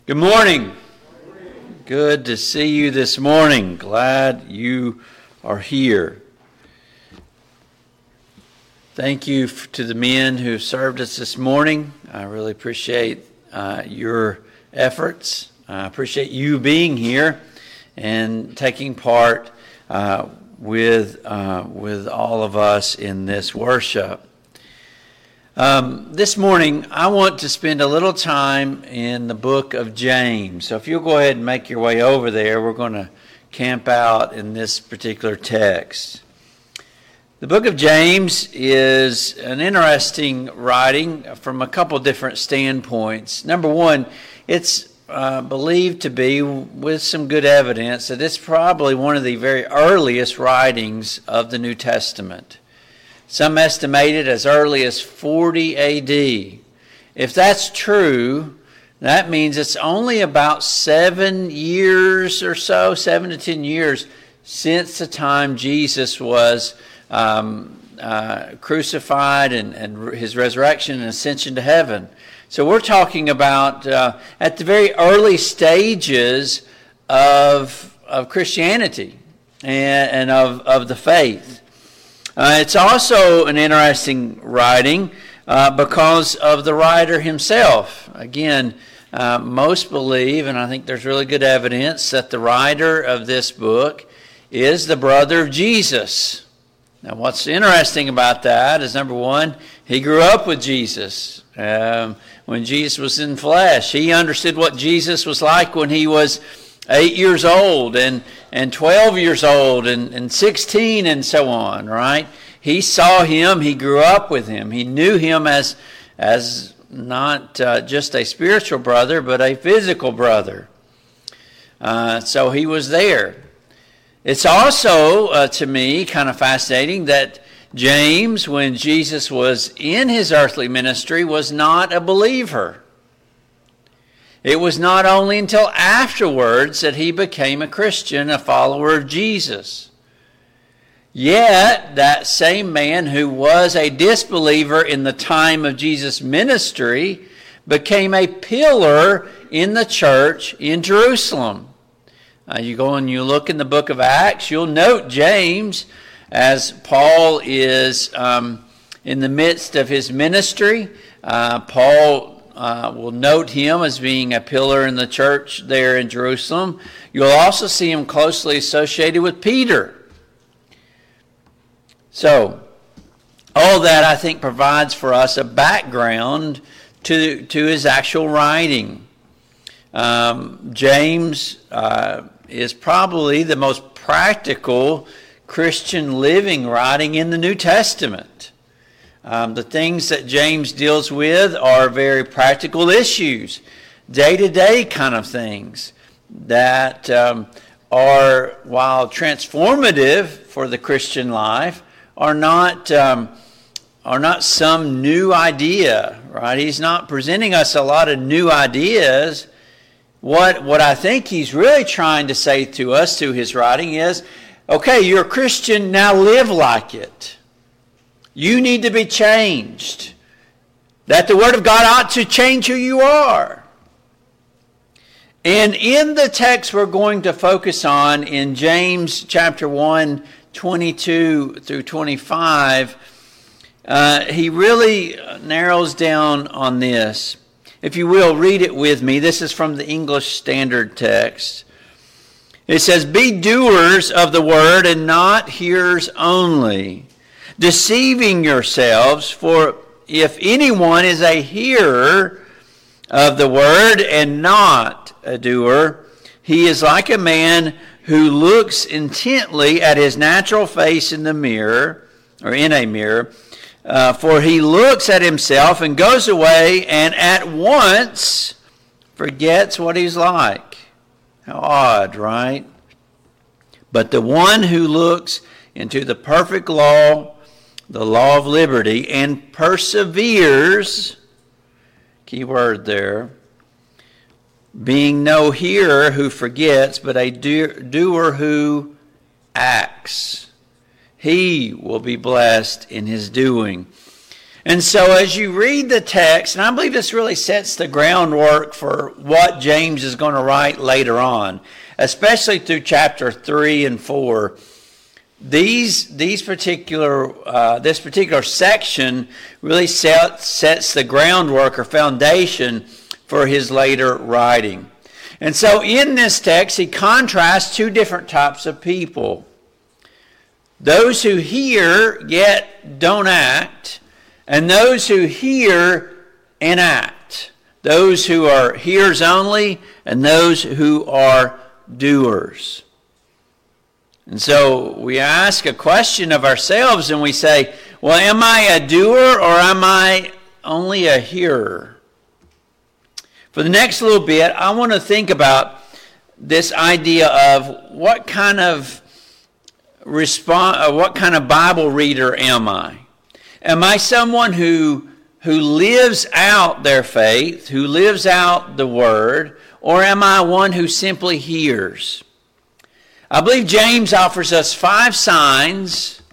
Good morning. Good to see you this morning. Glad you are here. Thank you to the men who served us this morning. I really appreciate your efforts. I appreciate you being here and taking part with all of us in this worship. This morning, I want to spend a little time in the book of James. So if you'll go ahead and make your way over there, we're going to camp out in this particular text. The book of James is an interesting writing from a couple different standpoints. Number one, it's believed to be, with some good evidence, that it's probably one of the very earliest writings of the New Testament. Some estimate it as early as 40 A.D. If that's true, that means it's only about 7 years or so, 7 to 10 years, since the time Jesus was crucified and his resurrection and ascension to heaven. So we're talking about at the very early stages of Christianity and of the faith. It's also an interesting writing because of the writer himself. Again, most believe, and I think there's really good evidence, that the writer of this book is the brother of Jesus. Now, what's interesting about that is, number one, he grew up with Jesus when Jesus was in flesh. He understood what Jesus was like when he was 8 years old and 12 years old and 16 and so on, right? He saw him, he grew up with him. He knew him as not just a spiritual brother, but a physical brother. So he was there. It's also, to me, kind of fascinating that James, when Jesus was in his earthly ministry, was not a believer. It was not only until afterwards that he became a Christian, a follower of Jesus. Yet, that same man who was a disbeliever in the time of Jesus' ministry became a pillar in the church in Jerusalem. You go and you look in the book of Acts, you'll note James, as Paul is in the midst of his ministry. Paul will note him as being a pillar in the church there in Jerusalem. You'll also see him closely associated with Peter. So, all that, I think, provides for us a background to his actual writing. James is probably the most practical Christian living writing in the New Testament. The things that James deals with are very practical issues, day-to-day kind of things that are, while transformative for the Christian life, are not some new idea, right? He's not presenting us a lot of new ideas. What I think he's really trying to say to us through his writing is, okay, you're a Christian, now live like it. You need to be changed. That the Word of God ought to change who you are. And in the text we're going to focus on in James chapter 1, 22 through 25, he really narrows down on this. If you will, read it with me. This is from the English Standard Text. It says, "Be doers of the word and not hearers only, deceiving yourselves, for if anyone is a hearer of the word and not a doer, he is like a man who looks intently at his natural face in the mirror, or in a mirror, for he looks at himself and goes away and at once forgets what he's like." How odd, right? "But the one who looks into the perfect law, the law of liberty, and perseveres," key word there, "being no hearer who forgets, but a doer who acts, he will be blessed in his doing." And so as you read the text, and I believe this really sets the groundwork for what James is going to write later on, especially through chapter 3 and 4, this particular section really sets the groundwork or foundation for his later writing. And so in this text, he contrasts two different types of people. Those who hear yet don't act, and those who hear and act. Those who are hearers only, and those who are doers. And so we ask a question of ourselves and we say, well, am I a doer or am I only a hearer? For the next little bit, I want to think about this idea of what kind of Bible reader am I? Am I someone who lives out their faith, who lives out the Word, or am I one who simply hears? I believe James offers us 5 signs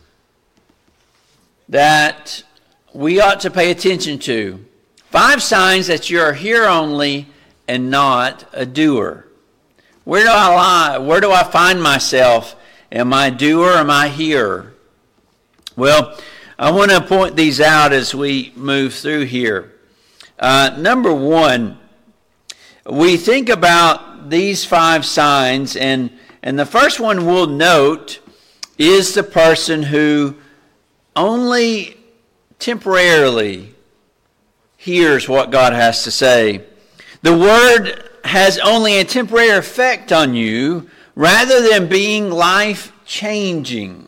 that we ought to pay attention to. 5 signs that you're a hearer only and not a doer. Where do I lie? Where do I find myself? Am I a doer or am I a hearer? Well, I want to point these out as we move through here. Number 1, we think about these 5 signs, and the first one we'll note is the person who only temporarily hears what God has to say. The Word has only a temporary effect on you rather than being life-changing.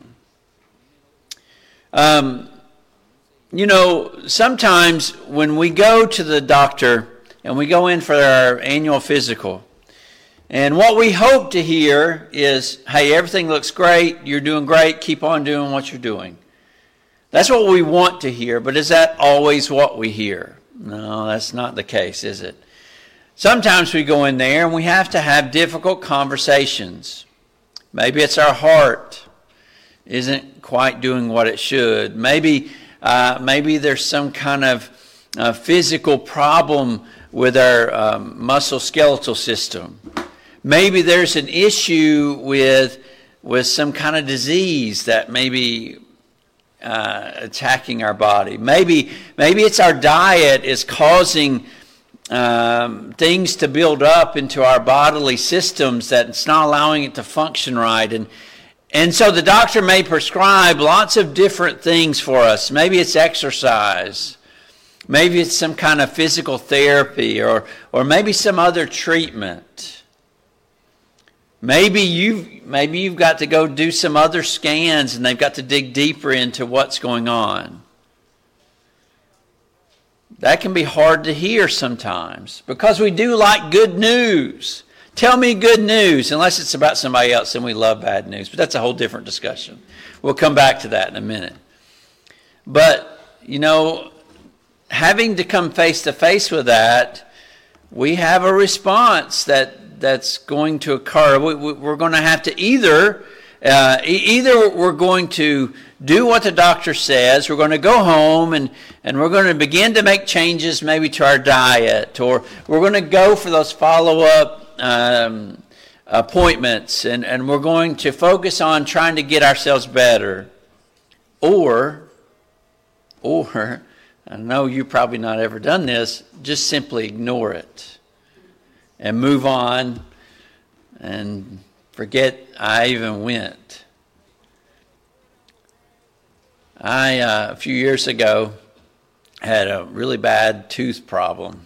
Sometimes when we go to the doctor and we go in for our annual physical, and what we hope to hear is, hey, everything looks great, you're doing great, keep on doing what you're doing. That's what we want to hear, but is that always what we hear? No, that's not the case, is it? Sometimes we go in there and we have to have difficult conversations. Maybe it's our heart isn't quite doing what it should. Maybe there's some kind of physical problem with our musculoskeletal system. Maybe there's an issue with some kind of disease that may be attacking our body. Maybe it's our diet is causing things to build up into our bodily systems that it's not allowing it to function right. And so the doctor may prescribe lots of different things for us. Maybe it's exercise. Maybe it's some kind of physical therapy or maybe some other treatment. Maybe you've got to go do some other scans and they've got to dig deeper into what's going on. That can be hard to hear sometimes because we do like good news. Tell me good news, unless it's about somebody else, and we love bad news. But that's a whole different discussion. We'll come back to that in a minute. But, having to come face to face with that, we have a response that's going to occur. We're going to have to either we're going to do what the doctor says, we're going to go home and we're going to begin to make changes maybe to our diet, or we're going to go for those follow-up appointments, and we're going to focus on trying to get ourselves better. Or, I know you've probably not ever done this, just simply ignore it and move on and forget I even went. A few years ago, had a really bad tooth problem.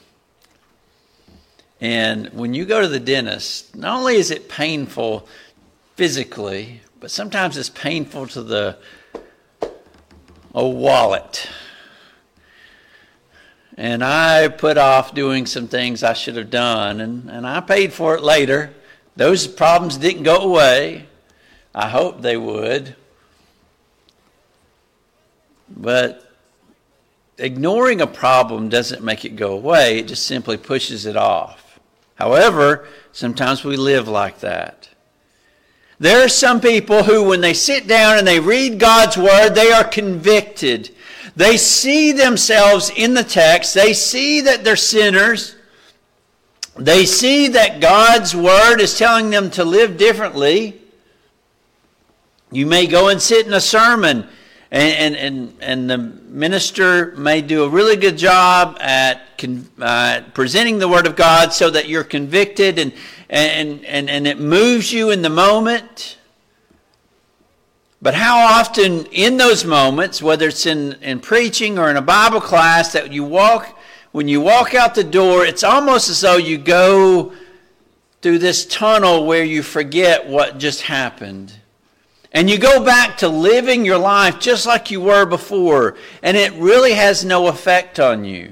And when you go to the dentist, not only is it painful physically, but sometimes it's painful to the wallet. And I put off doing some things I should have done, and I paid for it later. Those problems didn't go away. I hoped they would. But ignoring a problem doesn't make it go away. It just simply pushes it off. However, sometimes we live like that. There are some people who, when they sit down and they read God's Word, they are convicted. They see themselves in the text. They see that they're sinners. They see that God's Word is telling them to live differently. You may go and sit in a sermon, and the minister may do a really good job at presenting the Word of God so that you're convicted and it moves you in the moment. But how often in those moments, whether it's in preaching or in a Bible class, that when you walk out the door, it's almost as though you go through this tunnel where you forget what just happened. And you go back to living your life just like you were before, and it really has no effect on you.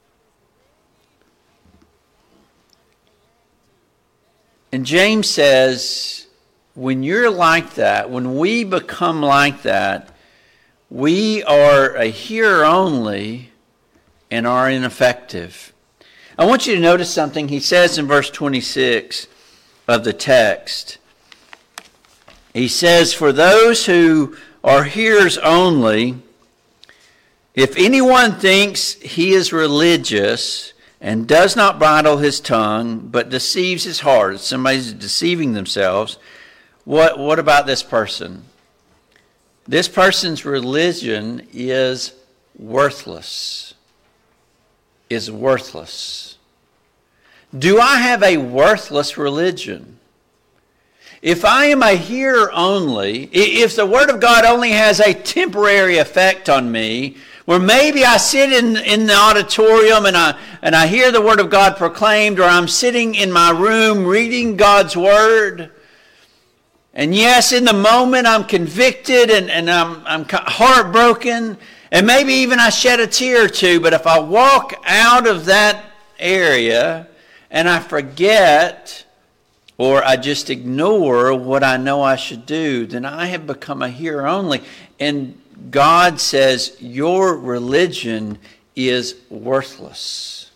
And James says, when you're like that, when we become like that, we are a hearer only and are ineffective. I want you to notice something he says in verse 26 of the text. He says, for those who are hearers only, if anyone thinks he is religious and does not bridle his tongue, but deceives his heart, if somebody's deceiving themselves, what about this person? This person's religion is worthless. Is worthless. Do I have a worthless religion? If I am a hearer only, if the Word of God only has a temporary effect on me, where maybe I sit in the auditorium and I hear the Word of God proclaimed, or I'm sitting in my room reading God's Word, and yes, in the moment I'm convicted and I'm heartbroken, and maybe even I shed a tear or two, but if I walk out of that area and I forget, or I just ignore what I know I should do, then I have become a hearer only. And God says, your religion is worthless.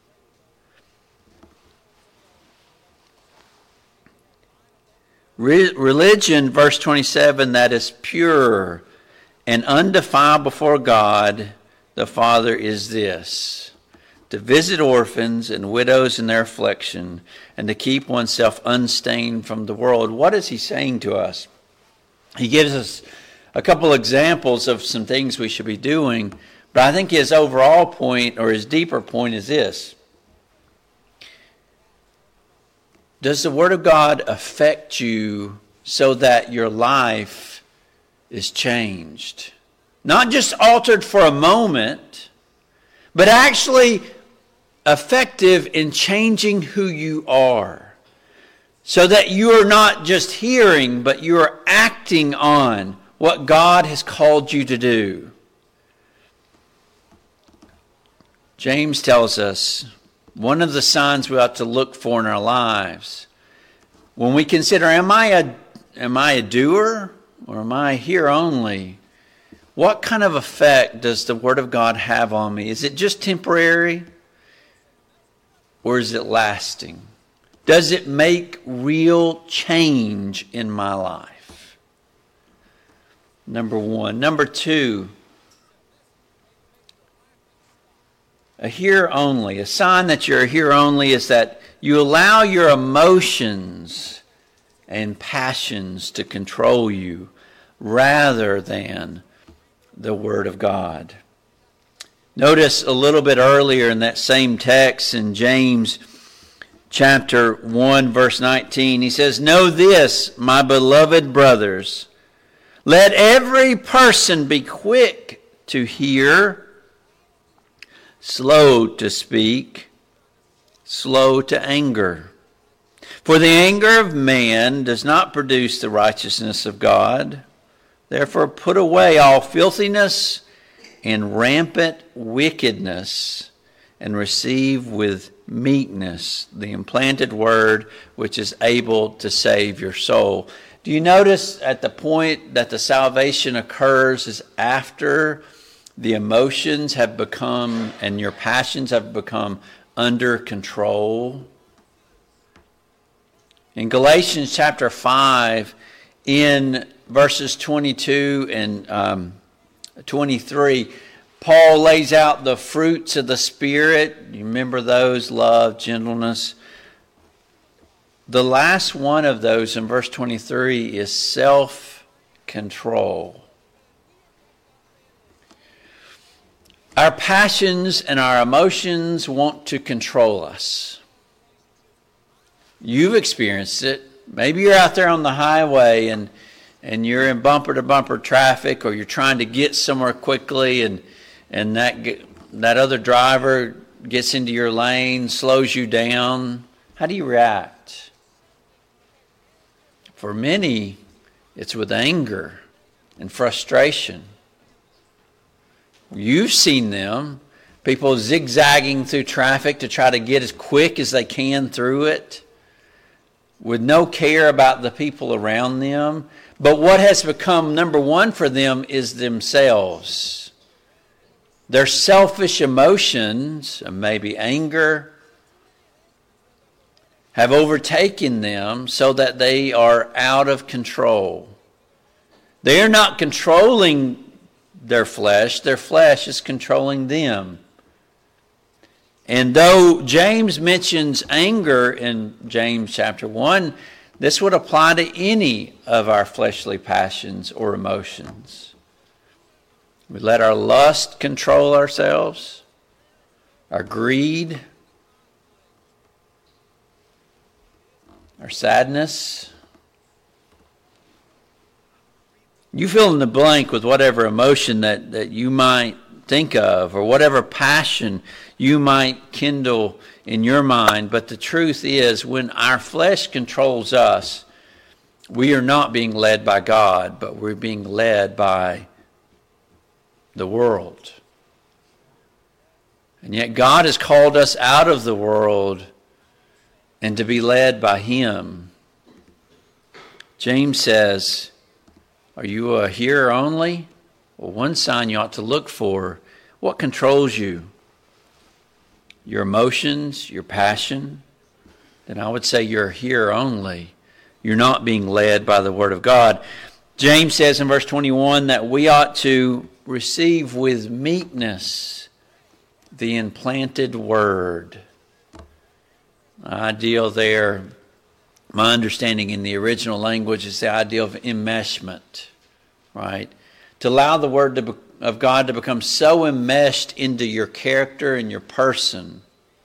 Religion, verse 27, that is pure and undefiled before God the Father is this: to visit orphans and widows in their affliction, and to keep oneself unstained from the world. What is he saying to us? He gives us a couple examples of some things we should be doing, but I think his overall point, or his deeper point, is this: does the Word of God affect you so that your life is changed? Not just altered for a moment, but actually effective in changing who you are, so that you are not just hearing, but you are acting on what God has called you to do. James tells us one of the signs we ought to look for in our lives, when we consider, am I a doer or am I a hearer only? What kind of effect does the Word of God have on me? Is it just temporary? Or is it lasting? Does it make real change in my life? Number one. Number two, a hearer only. A sign that you're a hearer only is that you allow your emotions and passions to control you rather than the Word of God. Notice a little bit earlier in that same text in James chapter 1 verse 19, he says, "Know this, my beloved brothers, let every person be quick to hear, slow to speak, slow to anger. For the anger of man does not produce the righteousness of God. Therefore put away all filthiness and rampant wickedness, and receive with meekness the implanted word which is able to save your soul." Do you notice at the point that the salvation occurs is after the emotions have become and your passions have become under control? In Galatians chapter 5, in verses 22 and 23, Paul lays out the fruits of the Spirit. You remember those: love, gentleness. The last one of those in verse 23 is self-control. Our passions and our emotions want to control us. You've experienced it. Maybe you're out there on the highway and you're in bumper-to-bumper traffic, or you're trying to get somewhere quickly, and that other driver gets into your lane, slows you down. How do you react? For many, it's with anger and frustration. You've seen them, people zigzagging through traffic to try to get as quick as they can through it, with no care about the people around them. But what has become number one for them is themselves. Their selfish emotions, maybe anger, have overtaken them so that they are out of control. They are not controlling their flesh is controlling them. And though James mentions anger in James chapter 1, this would apply to any of our fleshly passions or emotions. We let our lust control ourselves, our greed, our sadness. You fill in the blank with whatever emotion that you might think of, or whatever passion you might kindle in your mind. But the truth is, when our flesh controls us, we are not being led by God, but we're being led by the world. And yet God has called us out of the world and to be led by Him. James says, are you a hearer only? Well, one sign you ought to look for: what controls you? Your emotions, your passion? Then I would say you're a hearer only. You're not being led by the Word of God. James says in verse 21 that we ought to receive with meekness the implanted Word. Ideal there, my understanding in the original language, is the idea of enmeshment, right? To allow the Word of God to become so enmeshed into your character and your person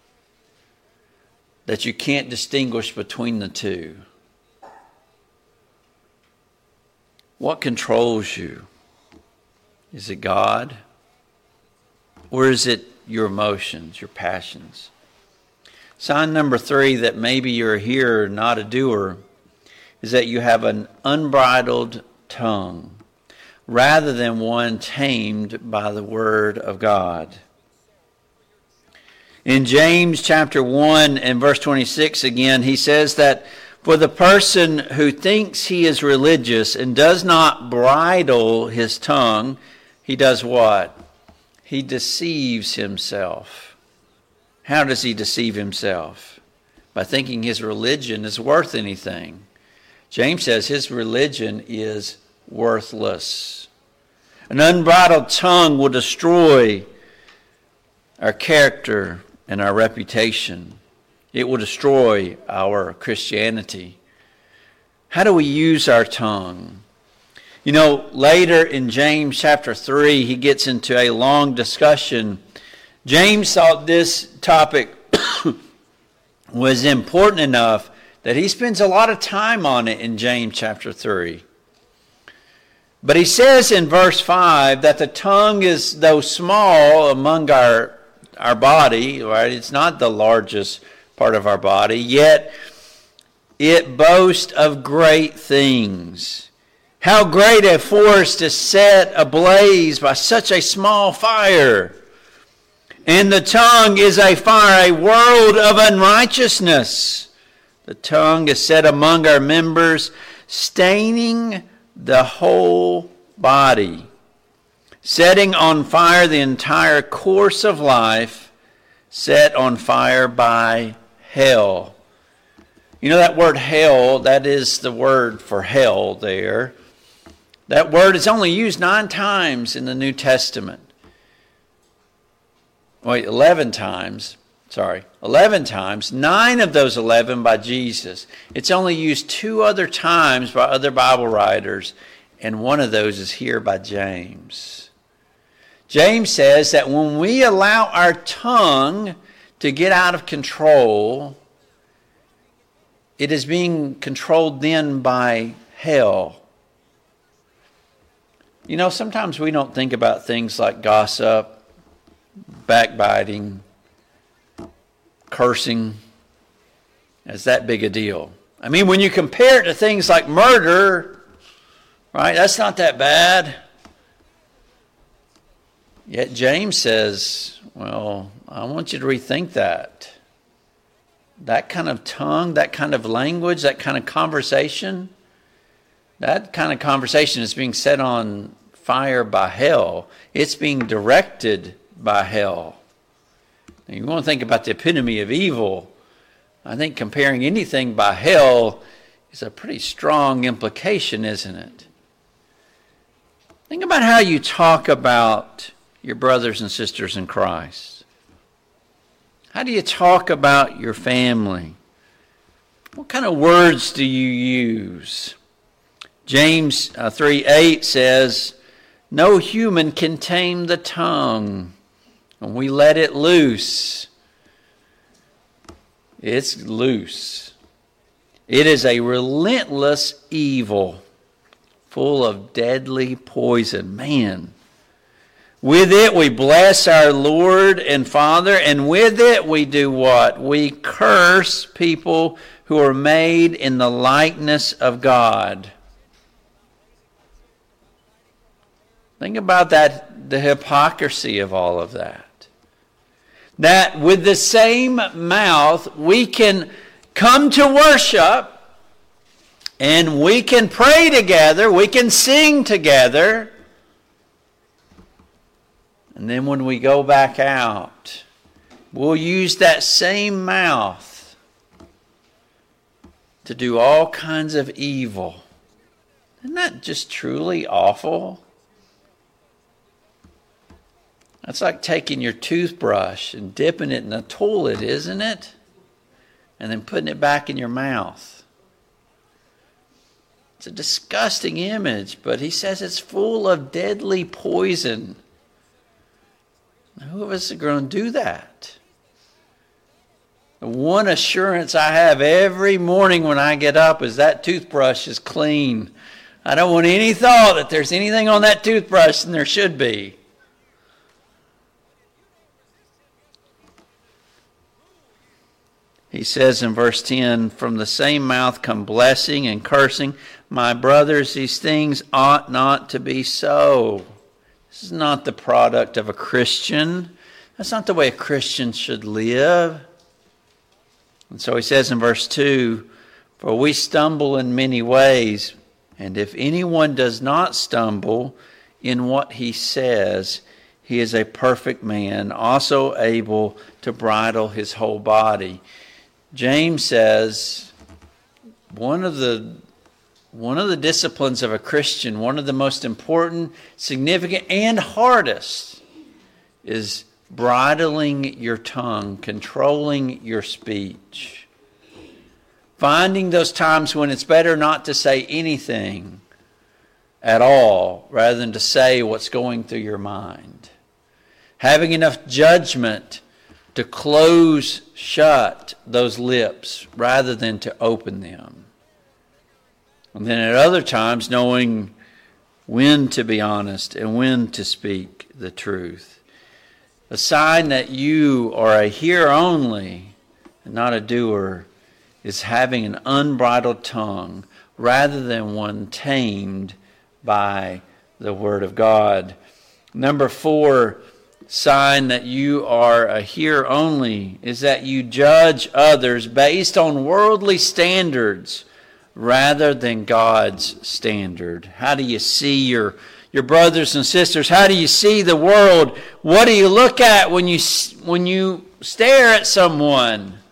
that you can't distinguish between the two. What controls you? Is it God? Or is it your emotions, your passions? Sign number 3 that maybe you're a hearer, not a doer, is that you have an unbridled tongue rather than one tamed by the Word of God. In James chapter 1 and verse 26 again, he says that for the person who thinks he is religious and does not bridle his tongue, he does what? He deceives himself. How does he deceive himself? By thinking his religion is worth anything. James says his religion is worthless. An unbridled tongue will destroy our character and our reputation. It will destroy our Christianity. How do we use our tongue? You know, later in James chapter 3, he gets into a long discussion. James thought this topic was important enough that he spends a lot of time on it in James chapter 3. But he says in verse 5 that the tongue is, though small among our body, right? It's not the largest part of our body, yet it boasts of great things. How great a forest is set ablaze by such a small fire. And the tongue is a fire, a world of unrighteousness. The tongue is set among our members, staining the whole body, setting on fire the entire course of life, set on fire by hell. You know that word hell, that is the word for hell there. That word is only used 9 times in the New Testament. Wait, 11 times. 11 times. 9 of those 11 by Jesus. It's only used 2 other times by other Bible writers, and one of those is here by James. James says that when we allow our tongue to get out of control, it is being controlled then by hell. You know, sometimes we don't think about things like gossip, backbiting, cursing as that big a deal. I mean, when you compare it to things like murder, right, that's not that bad. Yet James says, well, I want you to rethink that. That kind of tongue, that kind of language, that kind of conversation, is being set on fire by hell. It's being directed by hell. Now, you want to think about the epitome of evil. I think comparing anything by hell is a pretty strong implication, isn't it? Think about how you talk about your brothers and sisters in Christ. How do you talk about your family? What kind of words do you use? James 3:8 says, no human can tame the tongue. When we let it loose, it's loose. It is a relentless evil, full of deadly poison. Man, with it we bless our Lord and Father, and with it we do what? We curse people who are made in the likeness of God. Think about that, the hypocrisy of all of that. That with the same mouth we can come to worship and we can pray together, we can sing together. And then when we go back out, we'll use that same mouth to do all kinds of evil. Isn't that just truly awful? That's like taking your toothbrush and dipping it in a toilet, isn't it? And then putting it back in your mouth. It's a disgusting image, but he says it's full of deadly poison. Now, who of us are going to do that? The one assurance I have every morning when I get up is that toothbrush is clean. I don't want any thought that there's anything on that toothbrush, and there should be. He says in verse 10, from the same mouth come blessing and cursing. My brothers, these things ought not to be so. This is not the product of a Christian. That's not the way a Christian should live. And so he says in verse 2, for we stumble in many ways, and if anyone does not stumble in what he says, he is a perfect man, also able to bridle his whole body. James says one of the disciplines of a Christian, one of the most important, significant, and hardest is bridling your tongue, controlling your speech. Finding those times when it's better not to say anything at all rather than to say what's going through your mind. Having enough judgment to close shut those lips rather than to open them. And then at other times knowing when to be honest and when to speak the truth. A sign that you are a hearer only and not a doer is having an unbridled tongue rather than one tamed by the Word of God. Number 4, sign that you are a hearer only is that you judge others based on worldly standards rather than God's standard. How do you see your brothers and sisters? How do you see the world? What do you look at when you stare at someone?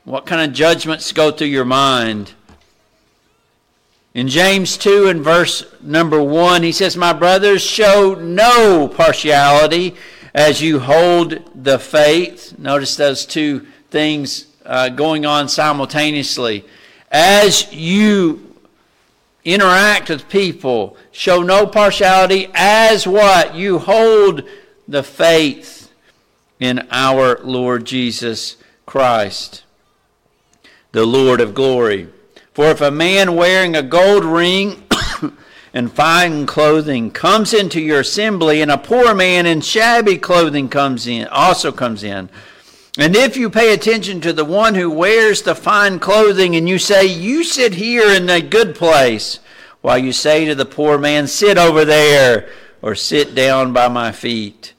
What kind of judgments go through your mind? In James 2 and verse number 1, he says, "My brothers, show no partiality as you hold the faith." Notice those two things going on simultaneously. As you interact with people, show no partiality as what? You hold the faith in our Lord Jesus Christ, the Lord of glory. "For if a man wearing a gold ring and fine clothing comes into your assembly, and a poor man in shabby clothing also comes in, and if you pay attention to the one who wears the fine clothing, and you say, 'You sit here in a good place,' while you say to the poor man, 'Sit over there,' or 'Sit down by my feet,'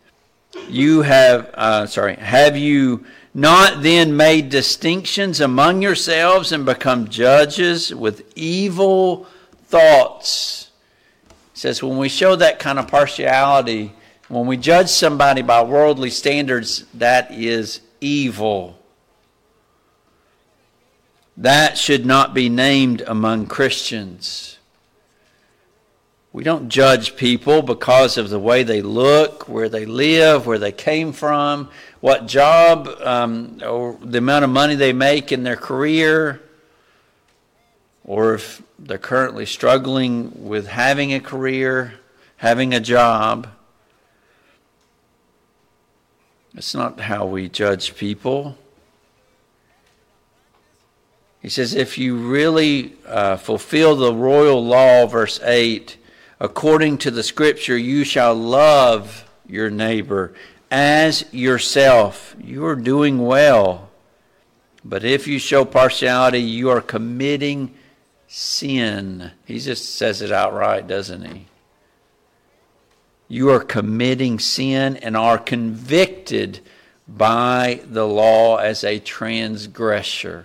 have you not then made distinctions among yourselves and become judges with evil thoughts?" It says when we show that kind of partiality, when we judge somebody by worldly standards, that is evil. That should not be named among Christians. We don't judge people because of the way they look, where they live, where they came from, what job, or the amount of money they make in their career, or if they're currently struggling with having a career, having a job. That's not how we judge people. He says, if you really fulfill the royal law, verse 8, according to the scripture, you shall love your neighbor as yourself. You are doing well. But if you show partiality, you are committing sin. He just says it outright, doesn't he? You are committing sin and are convicted by the law as a transgressor.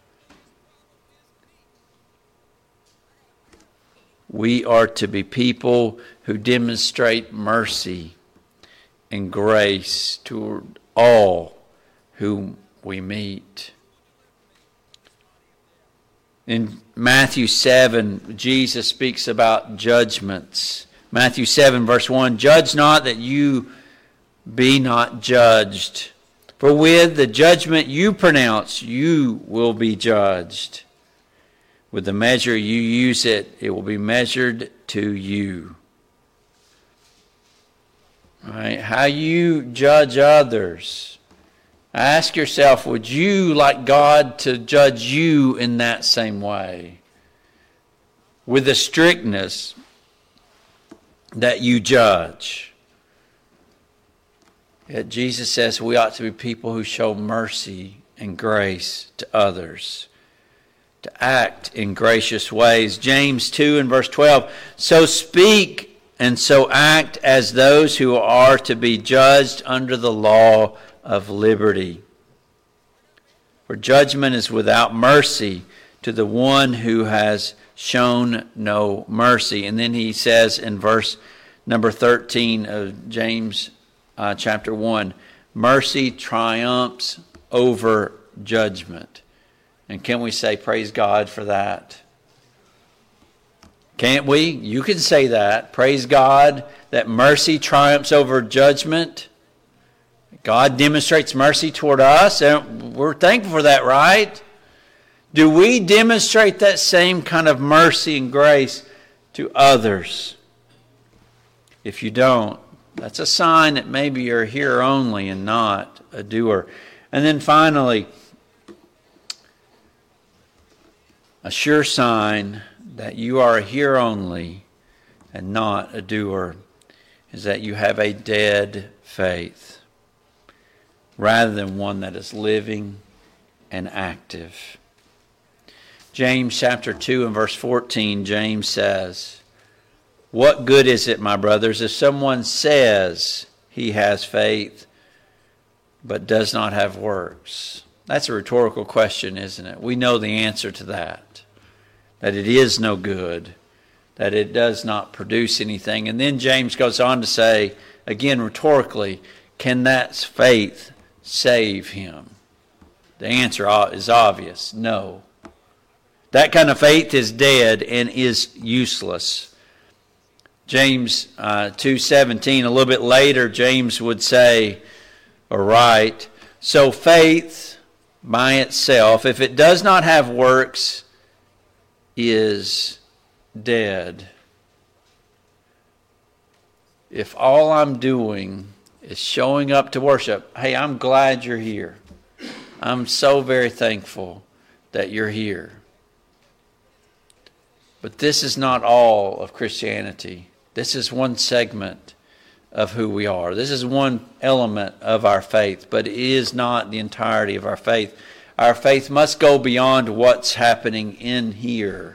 We are to be people who demonstrate mercy and grace toward all whom we meet. In Matthew 7, Jesus speaks about judgments. Matthew 7, verse 1, "Judge not that you be not judged. For with the judgment you pronounce, you will be judged. With the measure you use it will be measured to you." Right? How you judge others. Ask yourself, would you like God to judge you in that same way? With the strictness that you judge. Yet Jesus says we ought to be people who show mercy and grace to others, to act in gracious ways. James 2 and verse 12, "So speak and so act as those who are to be judged under the law of liberty. For judgment is without mercy to the one who has shown no mercy." And then he says in verse number 13 of James chapter 1, "Mercy triumphs over judgment." And can we say praise God for that? Can't we? You can say that. Praise God that mercy triumphs over judgment. God demonstrates mercy toward us, and we're thankful for that, right? Do we demonstrate that same kind of mercy and grace to others? If you don't, that's a sign that maybe you're a hearer only and not a doer. And then finally, a sure sign that you are a hearer only and not a doer is that you have a dead faith rather than one that is living and active. James chapter 2 and verse 14, James says, "What good is it, my brothers, if someone says he has faith but does not have works?" That's a rhetorical question, isn't it? We know the answer to that it is no good, that it does not produce anything. And then James goes on to say, again rhetorically, can that faith save him? The answer is obvious, no. That kind of faith is dead and is useless. James 2:17, a little bit later, James would say, or write, so faith by itself, if it does not have works, is dead. If all I'm doing is showing up to worship, hey, I'm glad you're here. I'm so very thankful that you're here. But this is not all of Christianity. This is one segment of who we are. This is one element of our faith, but it is not the entirety of our faith. Our faith must go beyond what's happening in here.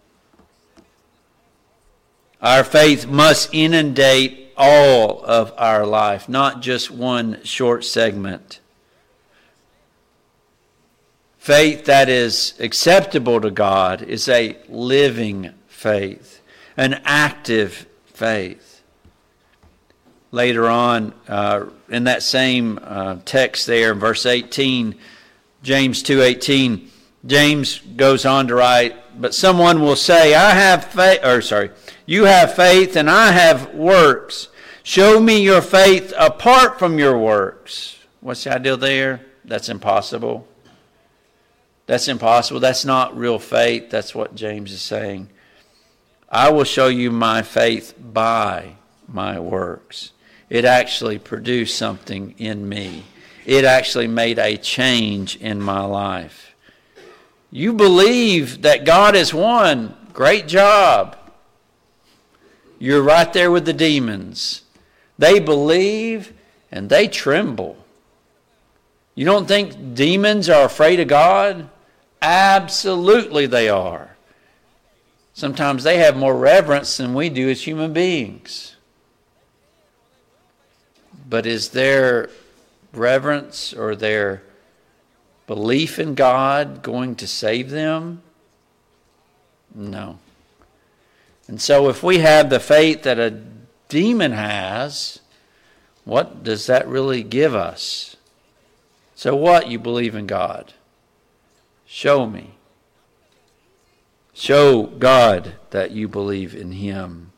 Our faith must inundate all of our life, not just one short segment. Faith that is acceptable to God is a living faith, an active faith. Later on, in that same text there, verse 18, James 2:18, James goes on to write, but someone will say, you have faith and I have works. Show me your faith apart from your works. What's the idea there? That's impossible. That's impossible. That's not real faith. That's what James is saying. I will show you my faith by my works. It actually produced something in me. It actually made a change in my life. You believe that God is one. Great job. You're right there with the demons. They believe and they tremble. You don't think demons are afraid of God? Absolutely they are. Sometimes they have more reverence than we do as human beings. But is their reverence or their belief in God going to save them? No. And so if we have the faith that a demon has, what does that really give us? So what? You believe in God. Show me. Show God that you believe in Him.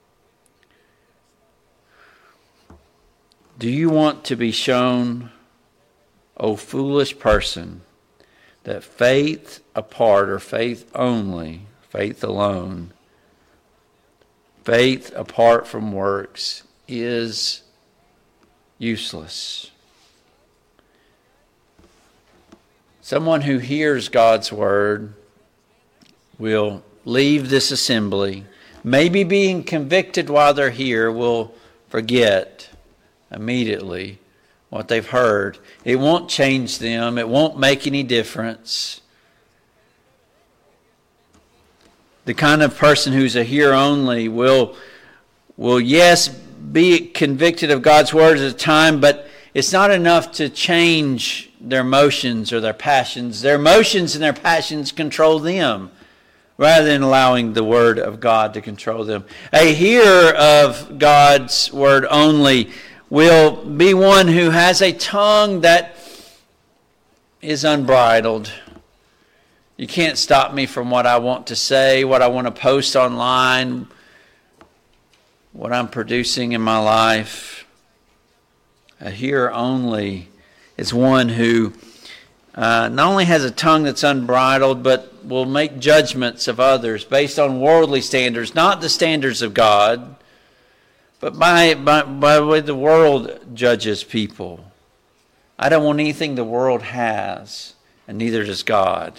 Do you want to be shown, O foolish person, that faith apart or faith only, faith alone, faith apart from works is useless? Someone who hears God's word will leave this assembly, maybe being convicted while they're here, will forget immediately what they've heard. It won't change them. It won't make any difference. The kind of person who's a hearer only will yes, be convicted of God's word at a time, but it's not enough to change their emotions or their passions. Their emotions and their passions control them rather than allowing the word of God to control them. A hearer of God's word only will be one who has a tongue that is unbridled. You can't stop me from what I want to say, what I want to post online, what I'm producing in my life. A hearer only is one who not only has a tongue that's unbridled, but will make judgments of others based on worldly standards, not the standards of God, but by the way the world judges people. I don't want anything the world has, and neither does God.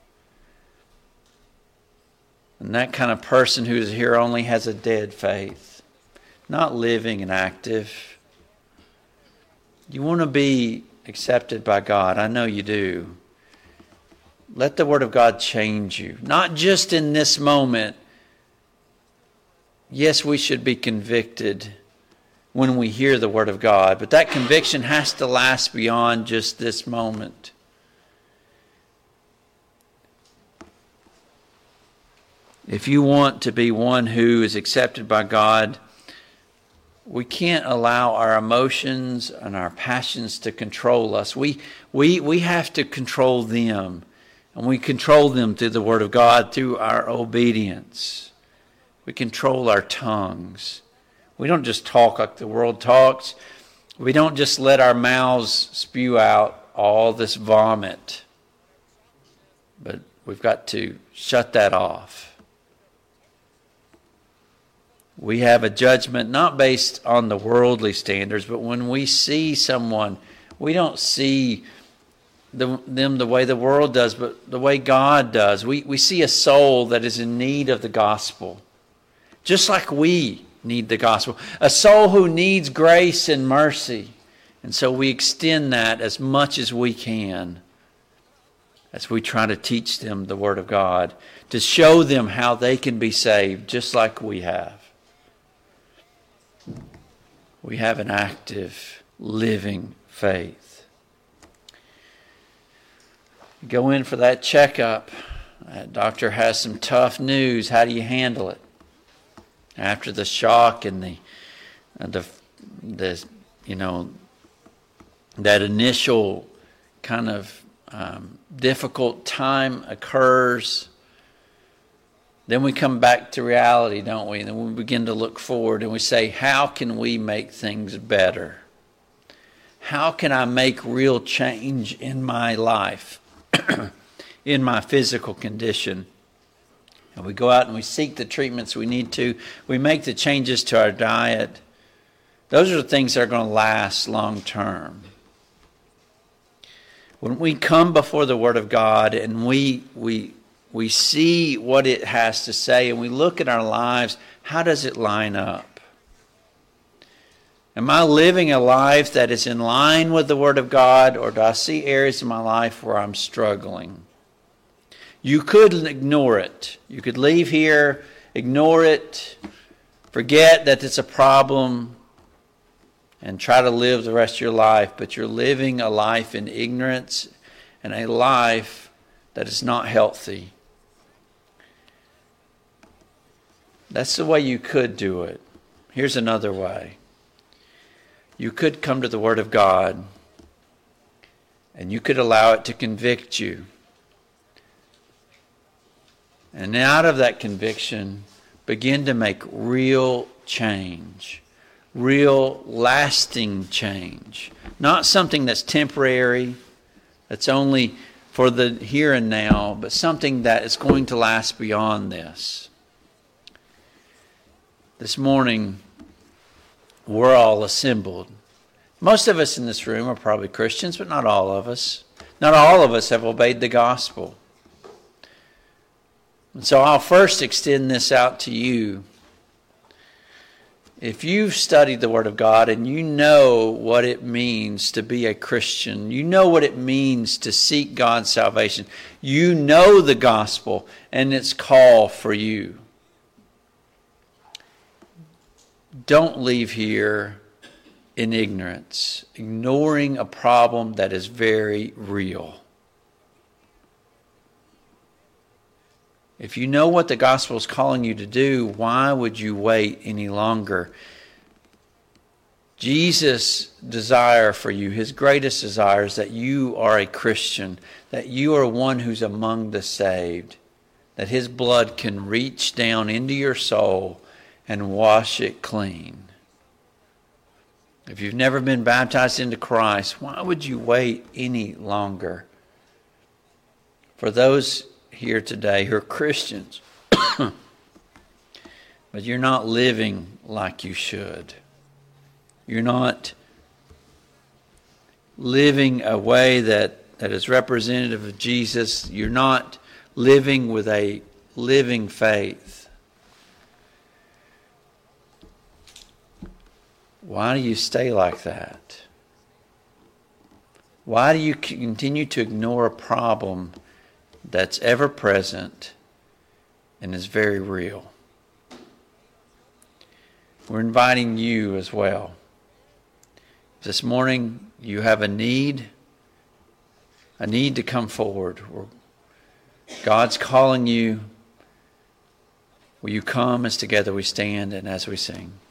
And that kind of person who is here only has a dead faith, not living and active. You want to be accepted by God. I know you do. Let the Word of God change you, not just in this moment. Yes, we should be convicted when we hear the Word of God, but that conviction has to last beyond just this moment. If you want to be one who is accepted by God, We can't allow our emotions and our passions to control us. We have to control them. And we control them through the Word of God, through our obedience. We control our tongues. We don't just talk like the world talks. We don't just let our mouths spew out all this vomit. But we've got to shut that off. We have a judgment not based on the worldly standards, but when we see someone, we don't see them the way the world does, but the way God does. We see a soul that is in need of the gospel, just like we need the gospel. A soul who needs grace and mercy. And so we extend that as much as we can as we try to teach them the Word of God, to show them how they can be saved just like we have. We have an active, living faith. Go in for that checkup. That doctor has some tough news. How do you handle it? After the shock and the that initial kind of difficult time occurs, then we come back to reality, don't we? And then we begin to look forward and we say, how can we make things better? How can I make real change in my life, in my physical condition? And we go out and we seek the treatments we need to. We make the changes to our diet. Those are the things that are going to last long term. When we come before the Word of God and we see what it has to say and we look at our lives, how does it line up? Am I living a life that is in line with the Word of God, or do I see areas in my life where I'm struggling? You could ignore it. You could leave here, ignore it, forget that it's a problem, and try to live the rest of your life, but you're living a life in ignorance and a life that is not healthy. That's the way you could do it. Here's another way. You could come to the Word of God and you could allow it to convict you. And out of that conviction, begin to make real change. Real lasting change. Not something that's temporary, that's only for the here and now, but something that is going to last beyond this. This morning, we're all assembled. Most of us in this room are probably Christians, but not all of us. Not all of us have obeyed the gospel. And so I'll first extend this out to you. If you've studied the Word of God and you know what it means to be a Christian, you know what it means to seek God's salvation, you know the gospel and its call for you, don't leave here in ignorance, ignoring a problem that is very real. If you know what the gospel is calling you to do, why would you wait any longer? Jesus' desire for you, his greatest desire, is that you are a Christian, that you are one who's among the saved, that his blood can reach down into your soul and wash it clean. If you've never been baptized into Christ, why would you wait any longer? For those here today who are Christians, but you're not living like you should. You're not living a way that is representative of Jesus. You're not living with a living faith. Why do you stay like that? Why do you continue to ignore a problem that's ever present and is very real? We're inviting you as well. This morning you have a need to come forward. God's calling you. Will you come as together we stand and as we sing?